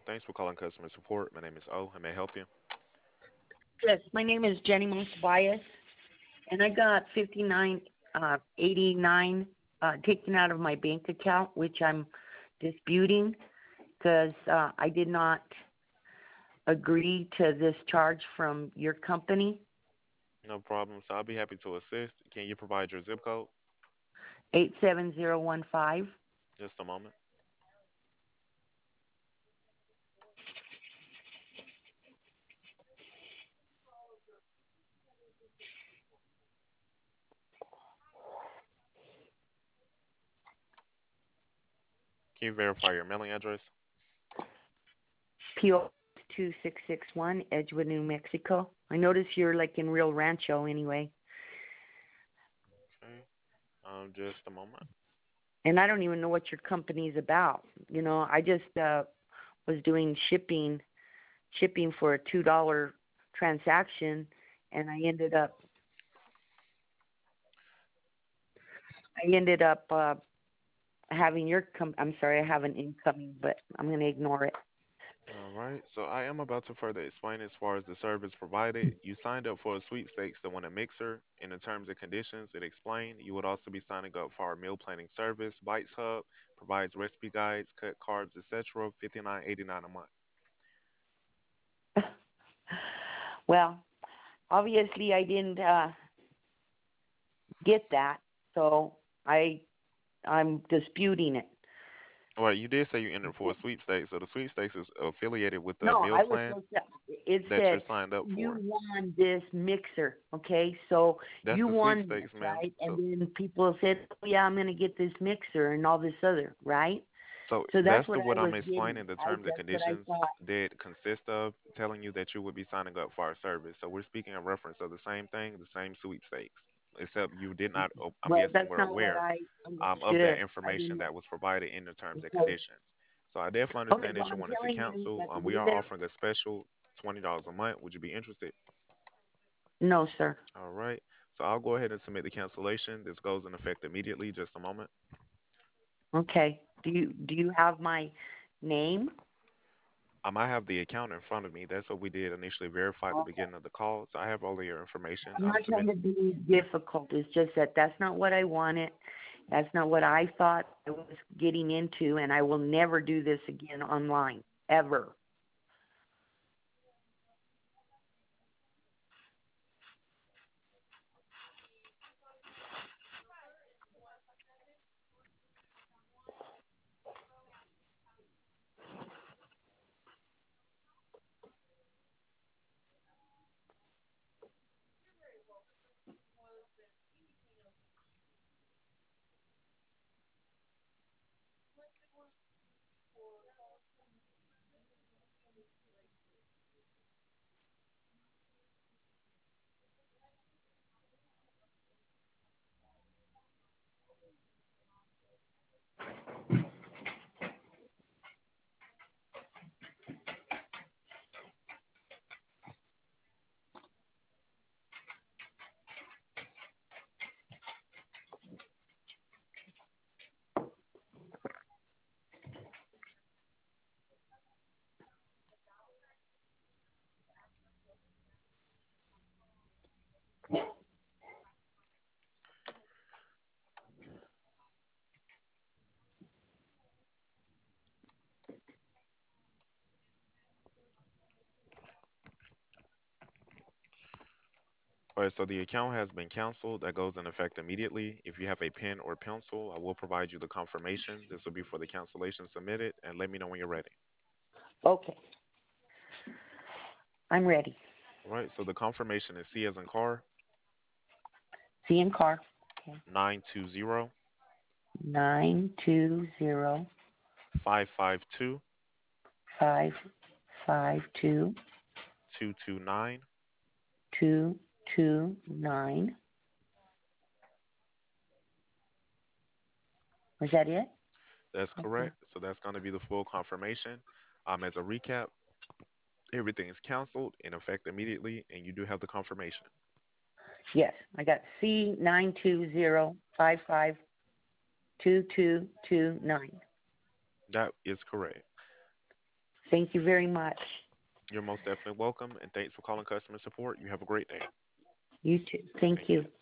Thanks for calling customer support. My name is O. How may I help you? Yes, my name is Jenny Monsiváis, and I got 59.89 taken out of my bank account, which I'm disputing because I did not agree to this charge from your company. No problem. So I'll be happy to assist. Can you provide your zip code? 87015. Just a moment. Can you verify your mailing address? PO 2661, Edgewood, New Mexico. I notice you're like in Rio Rancho anyway, Okay. Just a moment. and I don't even know what your company's about. I just was doing shipping for a $2 transaction, and I ended up having I'm sorry, I have an incoming, but I'm going to ignore it. All right. So I am about to further explain as far as the service provided. You signed up for a sweepstakes to win a mixer. In the terms and conditions, it explained you would also be signing up for our meal planning service. Bites Hub provides recipe guides, cut carbs, etc. 59.89 a month. Well, obviously I didn't get that, so I'm disputing it. Well, you did say you entered for a sweepstakes, so the sweepstakes is affiliated with the No, meal I was plan supposed to. It that you're said signed up you for. won this mixer, okay? So That's you the won this, sweepstakes, ma'am. right? And So, then people said, "Oh yeah, I'm gonna get this mixer and all this other," right? so So that's that's what the I what was I'm getting. explaining. The terms and That's what I conditions thought. did consist of telling you that you would be signing up for our service. So we're speaking in reference of the same thing, the same sweepstakes, except you did not. I'm Well, guessing that's were not what aware I of that understood. I information didn't. that was provided in the terms and Okay. conditions. So I definitely Okay. understand Well, that you I'm wanted to telling you cancel. that the We way are that. offering a special $20 a month. Would you be interested? No, sir. All right. So I'll go ahead and submit the cancellation. This goes in effect immediately. Just a moment. Okay. Do you have my name? I have the account in front of me. That's what we did initially verify at the Okay. beginning of the call. So I have all of your information. I'm I'm not trying submitting. to be difficult. It's just that that's not what I wanted. That's not what I thought I was getting into, and I will never do this again online, ever. All right. So the account has been canceled. That goes in effect immediately. If you have a pen or pencil, I will provide you the confirmation. This will be for the cancellation submitted. And let me know when you're ready. Okay, I'm ready. All right. So the confirmation is C as in car, C in car. Okay. 920 920 552 552 229. 229. Was that it? That's Okay. correct. So that's going to be the full confirmation. As a recap, everything is canceled in effect immediately, and you do have the confirmation. Yes, I got C920552229. That is correct. Thank you very much. You're most definitely welcome, and thanks for calling customer support. You have a great day. You too. Thank Thank you. you.